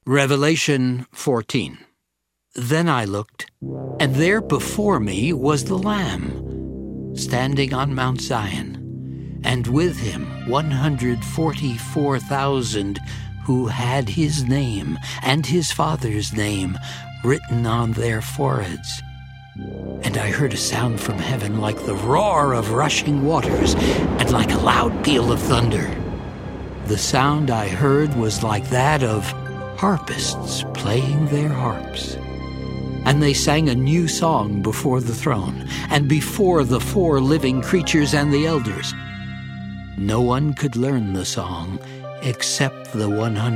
Revelation 14. Then I looked, and there before me was the Lamb, standing on Mount Zion, and with him 144,000 who had his name and his Father's name written on their foreheads. And I heard a sound from heaven like the roar of rushing waters and like a loud peal of thunder. The sound I heard was like that of harpists playing their harps. And they sang a new song before the throne and before the 4 living creatures and the elders. No one could learn the song except the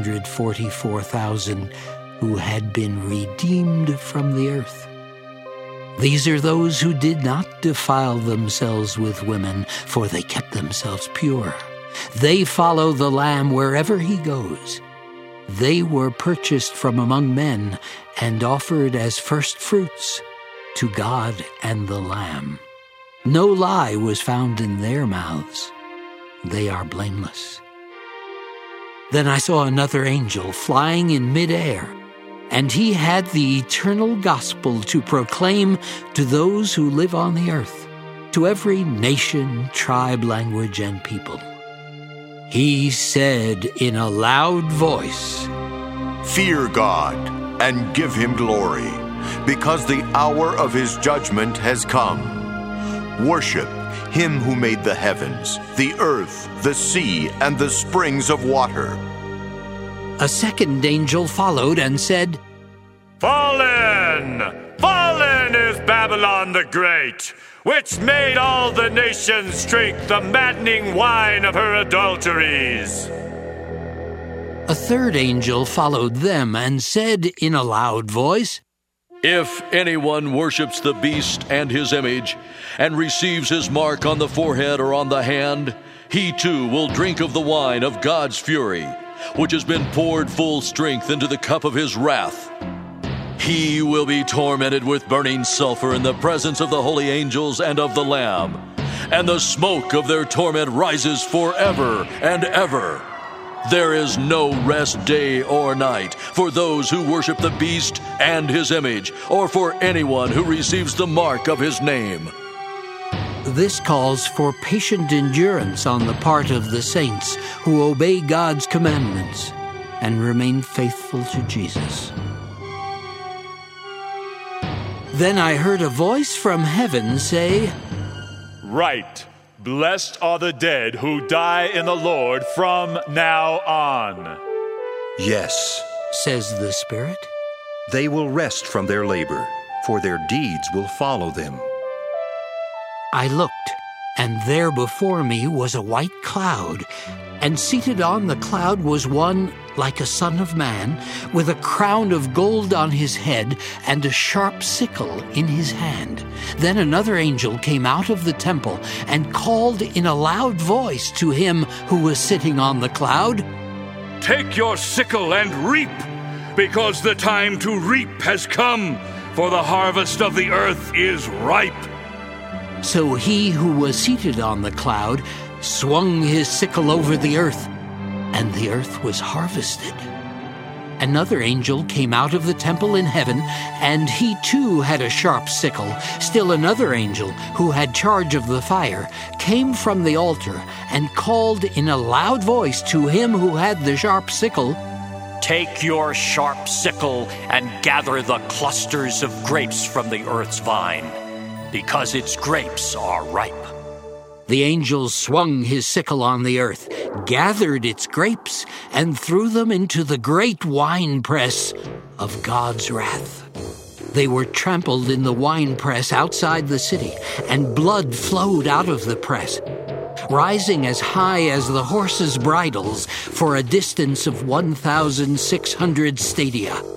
144,000 who had been redeemed from the earth. These are those who did not defile themselves with women, for they kept themselves pure. They follow the Lamb wherever he goes. They were purchased from among men and offered as first fruits to God and the Lamb. No lie was found in their mouths. They are blameless. Then I saw another angel flying in midair, and he had the eternal gospel to proclaim to those who live on the earth, to every nation, tribe, language, and people. He said in a loud voice, "Fear God and give him glory, because the hour of his judgment has come. Worship him who made the heavens, the earth, the sea, and the springs of water." A second angel followed and said, "Fallen! Fallen is Babylon the Great, which made all the nations drink the maddening wine of her adulteries." A third angel followed them and said in a loud voice, "If anyone worships the beast and his image, and receives his mark on the forehead or on the hand, he too will drink of the wine of God's fury, which has been poured full strength into the cup of his wrath. He will be tormented with burning sulfur in the presence of the holy angels and of the Lamb, and the smoke of their torment rises forever and ever. There is no rest day or night for those who worship the beast and his image, or for anyone who receives the mark of his name." This calls for patient endurance on the part of the saints who obey God's commandments and remain faithful to Jesus. Then I heard a voice from heaven say, "Right. Blessed are the dead who die in the Lord from now on." "Yes," says the Spirit, "they will rest from their labor, for their deeds will follow them." I looked, and there before me was a white cloud, and seated on the cloud was one like a son of man, with a crown of gold on his head and a sharp sickle in his hand. Then another angel came out of the temple and called in a loud voice to him who was sitting on the cloud, "Take your sickle and reap, because the time to reap has come, for the harvest of the earth is ripe." So he who was seated on the cloud swung his sickle over the earth, and the earth was harvested. Another angel came out of the temple in heaven, and he too had a sharp sickle. Still another angel, who had charge of the fire, came from the altar and called in a loud voice to him who had the sharp sickle, "Take your sharp sickle and gather the clusters of grapes from the earth's vine, because its grapes are ripe." The angel swung his sickle on the earth, gathered its grapes, and threw them into the great winepress of God's wrath. They were trampled in the winepress outside the city, and blood flowed out of the press, rising as high as the horses' bridles for a distance of 1,600 stadia.